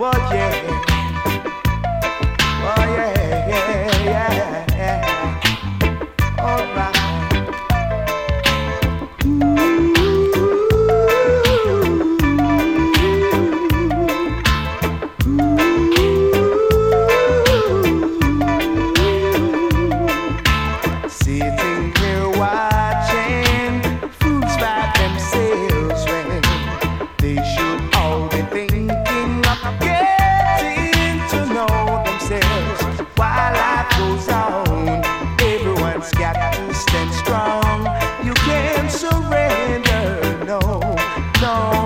Oh yeah. Oh yeah, yeah, yeah. All right. Sitting here watching fools by themselves when they should all be thinking of getting to know themselves. While life goes on, everyone's got to stand strong. You can't surrender, no, no.